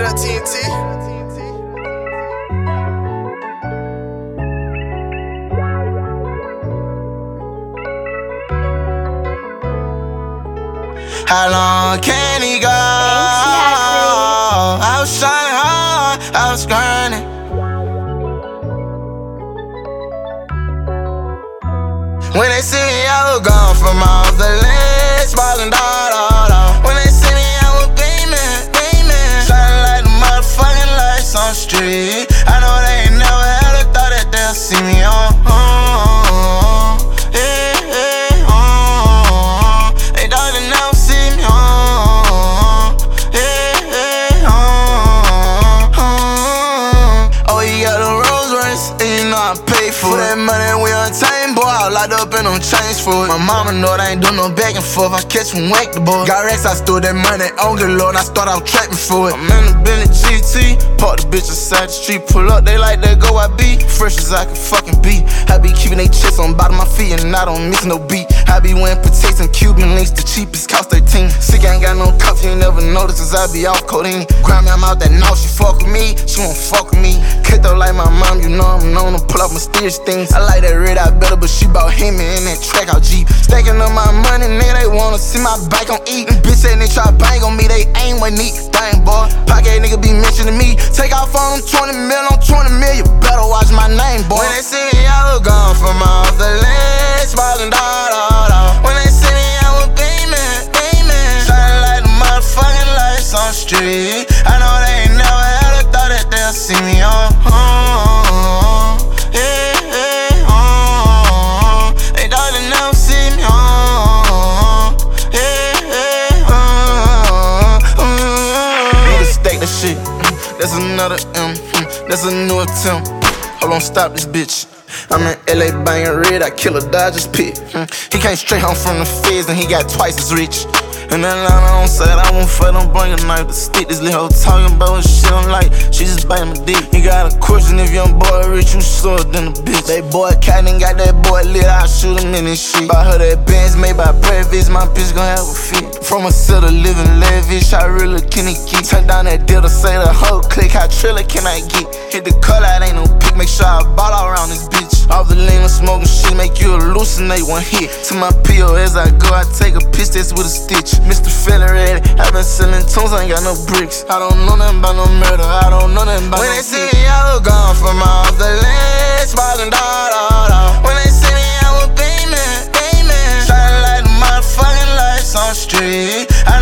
that TNT? How long can he go? I was trying hard, I was grinding. When they see me, I was gone from off the list, ballin' da. When they see me, I was beamin', shining like the motherfucking lights on the street. I know they ain't never had a thought that they'll see me on. They thought they never see me on. Oh, you got the Rolls Royce, and you know I pay for that money we untamed, boy. I locked up and I'm changed for it. My mama know I ain't do no back and forth. I catch from wake the boy. Got racks, I stole that money on the Lord, and I start out trapping for it. I'm in the Bentley GT, park the bitch aside the street, pull up, they like that go I be. Fresh as I can fucking be. I be keeping they chips on bottom of my feet and I don't miss no beat. I be wearing Pateks and Cuban links, the cheapest cost 13. Sick, I ain't got no cuffs, you ain't never noticed as I be off codeine. Grind me, I'm out that now, she fuck with me, she won't fuck with me. Kid though like my mom, you know I'm known to pull off mysterious things. I like that red eye better, but she bout him in that track out Jeep. Stacking up my money, nigga, they wanna see my bike on E. Bitch say they try bang on me, they ain't one neat. Dang boy, pocket nigga be mentioning me. Take off on them 20 mil on 20 mil, you better watch my name, boy. When they see me, I was gone from off the list, ballin' da. When they see me, I was beamin', shining like the motherfucking lights on the street. I know they ain't never had a thought that they'll see me on. They thought they never see me on. Need to stack that shit. That's another M. That's a new attempt. Hold on, stop this bitch. I'm in LA banging red, I kill a Dodgers pit. He came straight home from the feds and he got twice as rich. And then I don't say that I won't fuck, don't bring a knife to stick. This little hoe talking about what shit I'm like, she just biting my dick. You got a question if young boy rich, you slower than a bitch. They boy cat and got that boy lit, I shoot him in his shit. Buy her that Benz made by breakfast, my bitch gon' have a fit. From a set of living lavish, I really can't get. Turn down that deal to say the whole click, how trailer can I get? Hit the cut out, ain't no pick, make sure I ball all around this bitch. Off the lean and smoking shit, make you hallucinate one hit. To my PO as I go, I take a piss test with a stitch. Mr. Feeling ready, I been selling tunes, I ain't got no bricks. I don't know nothing about no murder, I don't know nothing about no. When they see me, I was gone from off the list, ballin' da. When they see me, I was beamin', shining like the motherfucking lights on the street. I